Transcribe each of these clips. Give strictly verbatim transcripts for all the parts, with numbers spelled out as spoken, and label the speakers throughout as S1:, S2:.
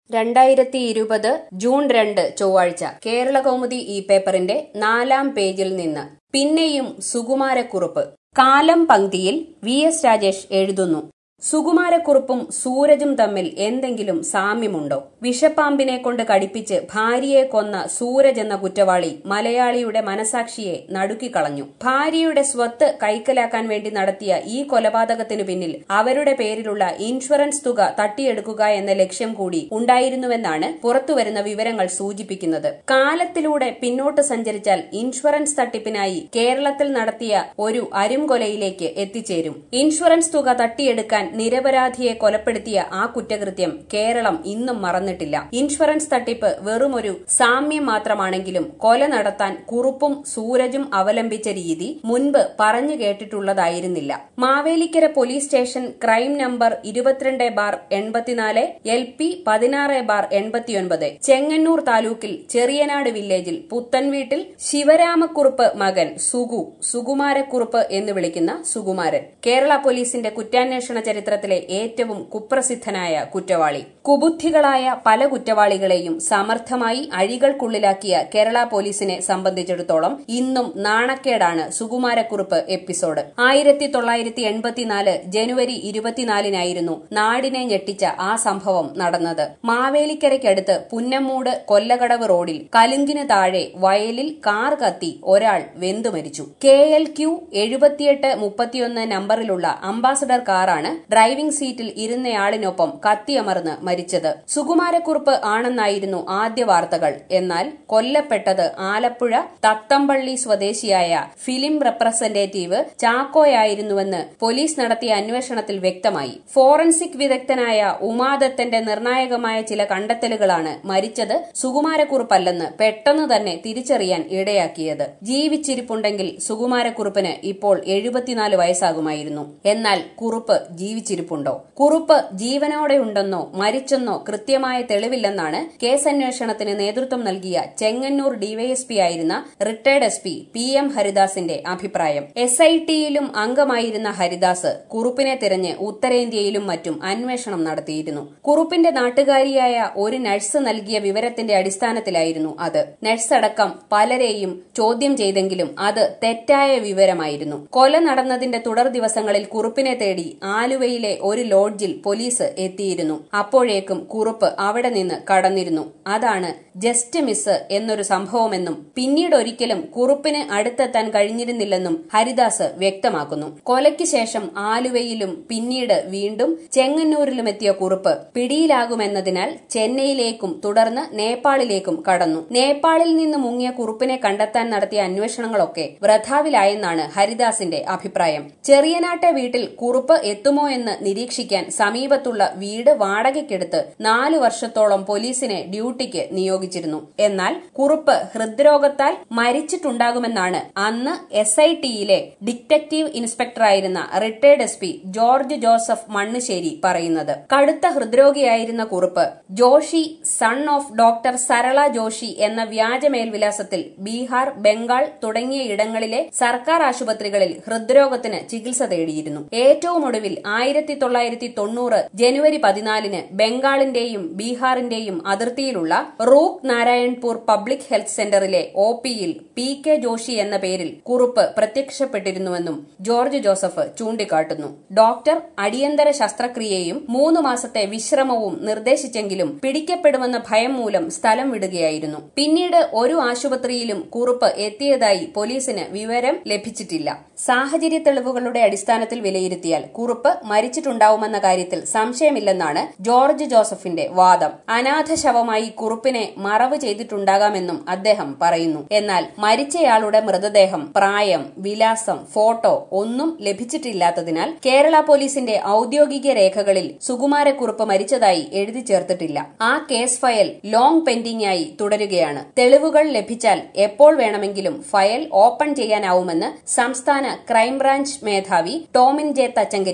S1: രണ്ടായിരത്തി ഇരുപത് ജൂൺ രണ്ട് ചൊവ്വാഴ്ച കേരളകൗമുദി ഈ പേപ്പറിന്റെ നാലാം പേജിൽ നിന്ന് പിന്നെയും സുകുമാരക്കുറുപ്പ്. കാലം പങ്ക്തിയിൽ വി എസ് രാജേഷ് എഴുതുന്നു. സുകുമാരക്കുറുപ്പും സൂരജും തമ്മിൽ എന്തെങ്കിലും സാമ്യമുണ്ടോ? വിഷപ്പാമ്പിനെ കൊണ്ട് കടിപ്പിച്ച് ഭാര്യയെ കൊന്ന സൂരജ് എന്ന കുറ്റവാളി മലയാളിയുടെ മനസാക്ഷിയെ നടുക്കിക്കളഞ്ഞു. ഭാര്യയുടെ സ്വത്ത് കൈക്കലാക്കാൻ വേണ്ടി നടത്തിയ ഈ കൊലപാതകത്തിനു പിന്നിൽ അവരുടെ പേരിലുള്ള ഇൻഷുറൻസ് തുക തട്ടിയെടുക്കുക എന്ന ലക്ഷ്യം കൂടി ഉണ്ടായിരുന്നുവെന്നാണ് പുറത്തുവരുന്ന വിവരങ്ങൾ സൂചിപ്പിക്കുന്നത്. കാലത്തിലൂടെ പിന്നോട്ട് സഞ്ചരിച്ചാൽ ഇൻഷുറൻസ് തട്ടിപ്പിനായി കേരളത്തിൽ നടത്തിയ ഒരു അരുംകൊലയിലേക്ക് എത്തിച്ചേരും. ഇൻഷുറൻസ് തുക തട്ടിയെടുക്കാൻ നിരപരാധിയെ കൊലപ്പെടുത്തിയ ആ കുറ്റകൃത്യം കേരളം ഇന്നും മറന്നിട്ടില്ല. ഇൻഷുറൻസ് തട്ടിപ്പ് വെറുമൊരു സാമ്യം മാത്രമാണെങ്കിലും കൊല നടത്താൻ കുറുപ്പും സൂരജും അവലംബിച്ച രീതി മുൻപ് പറഞ്ഞു കേട്ടിട്ടുള്ളതായിരുന്നില്ല. Mavelikkara police station crime number ഇരുപത്തിരണ്ട് ബാർ എൺപത്തിനാല് എൽ പി പതിനാറ് ബാർ എൺപത്തിയൊൻപത് ചെങ്ങന്നൂർ താലൂക്കിൽ ചെറിയനാട് വില്ലേജിൽ പുത്തൻവീട്ടിൽ ശിവരാമക്കുറുപ്പ് മകൻ സുഗു, സുകുമാരക്കുറുപ്പ് എന്ന് വിളിക്കുന്ന സുകുമാരൻ, കേരള പോലീസിന്റെ കുറ്റാന്വേഷണ ചരിത്രത്തിലെ ഏറ്റവും കുപ്രസിദ്ധനായ കുറ്റവാളി. കുബുദ്ധികളായ പല കുറ്റവാളികളെയും സമർത്ഥമായി അഴികൾക്കുള്ളിലാക്കിയ കേരള പോലീസിനെ സംബന്ധിച്ചിടത്തോളം ഇന്നും നാണക്കേടാണ് സുകുമാരക്കുറുപ്പ് എപ്പിസോഡ്. ആയിരത്തി തൊള്ളായിരത്തി എൺപത്തിനാല് ജനുവരി ഇരുപത്തിനാലിനായിരുന്നു നാടിനെ ഞെട്ടിച്ച ആ സംഭവം നടന്നത്. മാവേലിക്കരയ്ക്കടുത്ത് പുന്നമ്മൂട് കൊല്ലകടവ് റോഡിൽ കലുങ്കിന് താഴെ വയലിൽ കാർ കത്തി ഒരാൾ വെന്തുമരിച്ചു. കെ എൽ ക്യു എഴുപത്തിയെട്ട് മുപ്പത്തിയൊന്ന് നമ്പറിലുള്ള അംബാസഡർ കാറാണ് ഡ്രൈവിംഗ് സീറ്റിൽ ഇരുന്നയാളിനൊപ്പം കത്തിയമർന്ന് മരിച്ചത്. സുകുമാരക്കുറുപ്പ് ആണെന്നായിരുന്നു ആദ്യ വാർത്തകൾ. എന്നാൽ കൊല്ലപ്പെട്ടത് ആലപ്പുഴ തത്തമ്പള്ളി സ്വദേശിയായ ഫിലിം റെപ്രസെന്റേറ്റീവ് ചാക്കോയായിരുന്നുവെന്ന് പോലീസ് നടത്തിയ അന്വേഷണത്തിൽ വ്യക്തമായി. ഫോറൻസിക് വിദഗ്ധനായ ഉമാദത്തന്റെ നിർണായകമായ ചില കണ്ടെത്തലുകളാണ് മരിച്ചത് സുകുമാരക്കുറുപ്പല്ലെന്ന് പെട്ടെന്ന് തന്നെ തിരിച്ചറിയാൻ ഇടയാക്കിയത്. ജീവിച്ചിരിപ്പുണ്ടെങ്കിൽ സുകുമാരക്കുറുപ്പിന് ഇപ്പോൾ എഴുപത്തിനാല് വയസ്സാകുമായിരുന്നു. എന്നാൽ കുറുപ്പ് ജീവിച്ചിരിപ്പുണ്ടോ? കുറുപ്പ് ജീവനോടെയുണ്ടെന്നോ മരിച്ചെന്നോ കൃത്യമായ തെളിവില്ലെന്നാണ് കേസന്വേഷണത്തിന് നേതൃത്വം നൽകിയ ചെങ്ങന്നൂർ ഡിവൈഎസ്പി ആയിരുന്ന retired S P P M ഹരിദാസിന്റെ അഭിപ്രായം. എസ് ഐ ടിയിലും അംഗമായിരുന്ന ഹരിദാസ് കുറുപ്പിനെ തിരഞ്ഞ് ഉത്തരേന്ത്യയിലും മറ്റും അന്വേഷണം നടത്തിയിരുന്നു. കുറുപ്പിന്റെ നാട്ടുകാരിയായ ഒരു നഴ്സ് നൽകിയ വിവരത്തിന്റെ അടിസ്ഥാനത്തിലായിരുന്നു അത്. നഴ്സടക്കം പലരെയും ചോദ്യം ചെയ്തെങ്കിലും അത് തെറ്റായ വിവരമായിരുന്നു. കൊല നടന്നതിന്റെ തുടർ ദിവസങ്ങളിൽ കുറുപ്പിനെ തേടി ആലുവയിലെ ഒരു ലോഡ്ജിൽ പോലീസ് എത്തിയിരുന്നു. അപ്പോഴേക്കും കുറുപ്പ് അവിടെ നിന്ന് കടന്നിരുന്നു. അതാണ് ജസ്റ്റ് മിസ് എന്നൊരു സംഭവമെന്നും പിന്നീട് ഒരിക്കലും കുറുപ്പിന് അടുത്തെത്താൻ കഴിഞ്ഞിരുന്നില്ലെന്നും ഹരിദാസ് വ്യക്തമാക്കുന്നു. കൊലയ്ക്ക് ശേഷം ആലുവയിലും പിന്നീട് വീണ്ടും ചെങ്ങന്നൂരിലുമെത്തിയ കുറുപ്പ് പിടിയിലാകുമെന്നതിനാൽ ചെന്നൈയിലേക്കും തുടർന്ന് നേപ്പാളിലേക്കും കടന്നു. നേപ്പാളിൽ നിന്ന് മുങ്ങിയ കുറുപ്പിനെ കണ്ടെത്താൻ നടത്തിയ അന്വേഷണങ്ങളൊക്കെ വൃഥാവിലായെന്നാണ് ഹരിദാസിന്റെ അഭിപ്രായം. ചെറിയനാട്ടെ വീട്ടിൽ കുറുപ്പ് എത്തുമോ എന്ന് നിരീക്ഷിക്കാൻ സമീപത്തുള്ള വീട് വാടകയ്ക്കെടുത്ത് നാലു വർഷത്തോളം പോലീസിനെ ഡ്യൂട്ടിക്ക് നിയോഗിച്ചിരുന്നു. എന്നാൽ കുറുപ്പ് ഹൃദ്രോഗത്താൽ മരിച്ചിട്ടുണ്ടാകുമെന്നാണ് അന്ന് എസ് ഐ ടിയിലെ ഡിറ്റക്റ്റീവ് ഇൻസ്പെക്ടറായിരുന്ന retired S P George Joseph Mannusseri പറയുന്നത്. കടുത്ത ഹൃദ്രോഗിയായിരുന്ന Kurup Joshi son of doctor Sarala Joshi എന്ന വ്യാജ മേൽവിലാസത്തിൽ ബീഹാർ, ബംഗാൾ തുടങ്ങിയ ഇടങ്ങളിലെ സർക്കാർ ആശുപത്രികളിൽ ഹൃദ്രോഗത്തിന് ചികിത്സ തേടിയിരുന്നു. ഏറ്റവും ഒടുവിൽ ആയിരത്തി തൊള്ളായിരത്തി തൊണ്ണൂറ് ജനുവരി പതിനാലിന് ബംഗാളിന്റെയും ബീഹാറിന്റെയും അതിർത്തിയിലുള്ള റൂക്ക് നാരായൺപൂർ പബ്ലിക് ഹെൽത്ത് സെന്ററിലെ ഒ പിയിൽ പി കെ ജോഷി എന്ന പേരിൽ കുറുപ്പ് പ്രത്യക്ഷപ്പെട്ടിരുന്നുവെന്നും ജോർജ് ജോസഫ് ചൂണ്ടിക്കാട്ടുന്നു. ഡോക്ടർ അടിയന്തര ശസ്ത്രക്രിയയും മൂന്നു മാസത്തെ വിശ്രമവും നിർദ്ദേശിച്ചെങ്കിലും പിടിക്കപ്പെടുമെന്ന ഭയം മൂലം സ്ഥലം വിടുകയായിരുന്നു. പിന്നീട് ഒരു ആശുപത്രിയിലും കുറുപ്പ് എത്തിയതായി പോലീസിന് വിവരം ലഭിച്ചിട്ടില്ല. സാഹചര്യ തെളിവുകളുടെ അടിസ്ഥാനത്തിൽ വിലയിരുത്തിയാൽ കുറുപ്പ് മരിച്ചിട്ടുണ്ടാവുമെന്ന കാര്യത്തിൽ സംശയമില്ലെന്നാണ് ജോർജ് ജോസഫിന്റെ വാദം. അനാഥ ശവമായി കുറുപ്പിനെ മറവ് ചെയ്തിട്ടുണ്ടാകാമെന്നും അദ്ദേഹം പറയുന്നു. എന്നാൽ മരിച്ചയാളുടെ മൃതദേഹം, പ്രായം, വിലാസം, ഫോട്ടോ ഒന്നും ലഭിച്ചിട്ടില്ലാത്തതിനാൽ കേരള പോലീസിന്റെ ഔദ്യോഗിക രേഖകളിൽ സുകുമാരക്കുറുപ്പ് മരിച്ചതായി എഴുതി ചേർത്തിട്ടില്ല. ആ കേസ് ഫയൽ ലോങ് പെൻഡിംഗ് ആയി തുടരുകയാണ്. തെളിവുകൾ ലഭിച്ചാൽ എപ്പോൾ വേണമെങ്കിലും ഫയൽ ഓപ്പൺ ചെയ്യാനാവുമെന്ന് സംസ്ഥാന ക്രൈംബ്രാഞ്ച് മേധാവി ടോമിൻ ജെ തച്ചങ്കരി പറഞ്ഞു.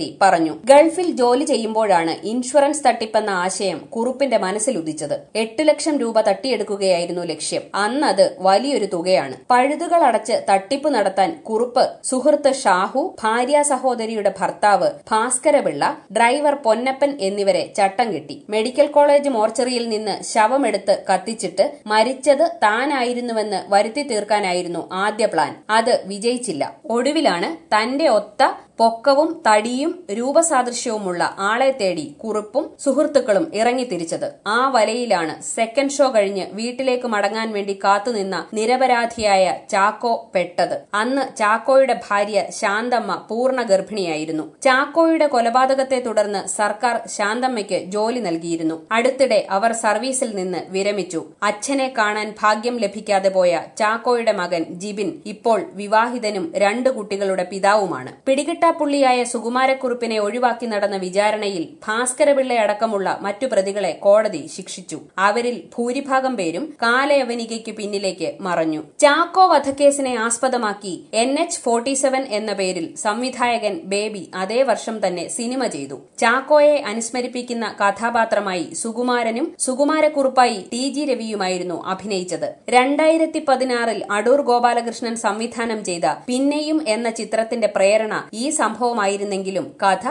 S1: പറഞ്ഞു. ഗൾഫിൽ ജോലി ചെയ്യുമ്പോഴാണ് ഇൻഷുറൻസ് തട്ടിപ്പെന്ന ആശയം കുറുപ്പിന്റെ മനസ്സിലുദിച്ചത്. എട്ട് ലക്ഷം രൂപ തട്ടിയെടുക്കുകയായിരുന്നു ലക്ഷ്യം. അന്നത് വലിയൊരു തുകയാണ്. പഴുതുകൾ അടച്ച് തട്ടിപ്പ് നടത്താൻ കുറുപ്പ് സുഹൃത്ത് ഷാഹു, ഭാര്യ സഹോദരിയുടെ ഭർത്താവ് ഭാസ്കരപിള്ള, ഡ്രൈവർ പൊന്നപ്പൻ എന്നിവരെ ചട്ടം കെട്ടി. മെഡിക്കൽ കോളേജ് മോർച്ചറിയിൽ നിന്ന് ശവമെടുത്ത് കത്തിച്ചിട്ട് മരിച്ചത് താനായിരുന്നുവെന്ന് വരുത്തി തീർക്കാനായിരുന്നു ആദ്യ പ്ലാൻ. അത് വിജയിച്ചില്ല. ഒടുവിലാണ് തന്റെ ഒത്ത പൊക്കവും തടിയും രൂപസാദൃശ്യവുമുള്ള ആളെ തേടി കുറുപ്പും സുഹൃത്തുക്കളും ഇറങ്ങിത്തിരിച്ചത്. ആ വലയിലാണ് സെക്കൻഡ് ഷോ കഴിഞ്ഞ് വീട്ടിലേക്ക് മടങ്ങാൻ വേണ്ടി കാത്തുനിന്ന നിരപരാധിയായ ചാക്കോ പെട്ടത്. അന്ന് ചാക്കോയുടെ ഭാര്യ ശാന്തമ്മ പൂർണ്ണ ഗർഭിണിയായിരുന്നു. ചാക്കോയുടെ കൊലപാതകത്തെ തുടർന്ന് സർക്കാർ ശാന്തമ്മയ്ക്ക് ജോലി നൽകിയിരുന്നു. അടുത്തിടെ അവർ സർവീസിൽ നിന്ന് വിരമിച്ചു. അച്ഛനെ കാണാൻ ഭാഗ്യം ലഭിക്കാതെ പോയ ചാക്കോയുടെ മകൻ ജിബിൻ ഇപ്പോൾ വിവാഹിതനും രണ്ട് കുട്ടികളുടെ പിതാവുമാണ്. പിടികിട്ട പുള്ളിയായ സുകുമാരക്കുറുപ്പിനെ ഒഴിവാക്കി നടന്ന വിചാരണയിൽ ഭാസ്കരപിള്ളയടക്കമുള്ള മറ്റു പ്രതികളെ കോടതി ശിക്ഷിച്ചു. അവരിൽ ഭൂരിഭാഗം പേരും കാലയവനികയ്ക്ക് പിന്നിലേക്ക് മറഞ്ഞു. ചാക്കോ വധക്കേസിനെ ആസ്പദമാക്കി എൻ എച്ച് ഫോർട്ടി സെവൻ എന്ന പേരിൽ സംവിധായകൻ ബേബി അതേ വർഷം തന്നെ സിനിമ ചെയ്തു. ചാക്കോയെ അനുസ്മരിപ്പിക്കുന്ന കഥാപാത്രമായി സുകുമാരനും സുകുമാരക്കുറുപ്പായി ടി ജി രവിയുമായിരുന്നു അഭിനയിച്ചത്. രണ്ടായിരത്തി പതിനാറിൽ അടൂർ ഗോപാലകൃഷ്ണൻ സംവിധാനം ചെയ്ത പിന്നെയും എന്ന ചിത്രത്തിന്റെ പ്രേരണ ഈ സംഭവമായിരുന്നെങ്കിലും കഥ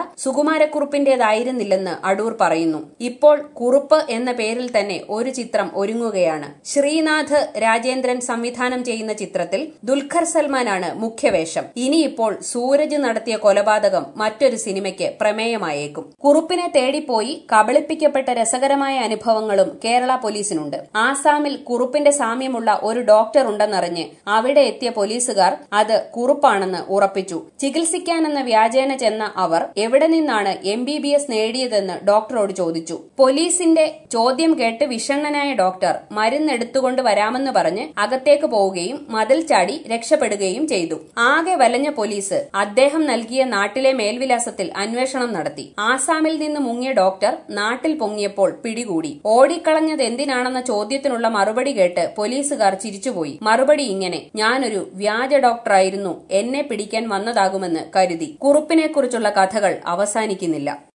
S1: സുകുമാരക്കുറുപ്പിന്റേതായിരുന്നില്ലെന്ന് അടൂർ പറയുന്നു. ഇപ്പോൾ കുറുപ്പ് എന്ന പേരിൽ തന്നെ ഒരു ചിത്രം ഒരുങ്ങുകയാണ്. ശ്രീനാഥ് രാജേന്ദ്രൻ സംവിധാനം ചെയ്യുന്ന ചിത്രത്തിൽ ദുൽഖർ സൽമാനാണ് മുഖ്യവേഷം. ഇനിയിപ്പോൾ സൂരജ് നടത്തിയ കൊലപാതകം മറ്റൊരു സിനിമയ്ക്ക് പ്രമേയമായേക്കും. കുറുപ്പിനെ തേടിപ്പോയി കബളിപ്പിക്കപ്പെട്ട രസകരമായ അനുഭവങ്ങളും കേരള പോലീസിനുണ്ട്. ആസാമിൽ കുറുപ്പിന്റെ സാമ്യമുള്ള ഒരു ഡോക്ടർ ഉണ്ടെന്നറിഞ്ഞ് അവിടെ എത്തിയ പോലീസുകാർ അത് കുറുപ്പാണെന്ന് ഉറപ്പിച്ചു. ചികിത്സിക്കാനെന്ന വ്യാജേന ചെന്ന അവർ എവിടെ നിന്നാണ് എം ബി ബി എസ് നേടിയതെന്ന് ഡോക്ടറോട് ചോദിച്ചു. പോലീസിന്റെ ചോദ്യം കേട്ട് വിഷണ്ണനായ ഡോക്ടർ മരുന്നെടുത്തുകൊണ്ട് വരാമെന്ന് പറഞ്ഞ് അകത്തേക്ക് പോവുകയും മതിൽ ചാടി രക്ഷപ്പെടുകയും ചെയ്തു. ആകെ വലഞ്ഞ പോലീസ് അദ്ദേഹം നൽകിയ നാട്ടിലെ മേൽവിലാസത്തിൽ അന്വേഷണം നടത്തി. ആസാമിൽ നിന്ന് മുങ്ങിയ ഡോക്ടർ നാട്ടിൽ പൊങ്ങിയപ്പോൾ പിടികൂടി. ഓടിക്കളഞ്ഞത് എന്തിനാണെന്ന ചോദ്യത്തിനുള്ള മറുപടി കേട്ട് പോലീസുകാർ ചിരിച്ചുപോയി. മറുപടി ഇങ്ങനെ: ഞാനൊരു വ്യാജ ഡോക്ടറായിരുന്നു, എന്നെ പിടിക്കാൻ വന്നതാകുമെന്ന് കരുതി. കുറുപ്പിനെക്കുറിച്ചുള്ള കഥകൾ അവസാനിക്കുന്നില്ല.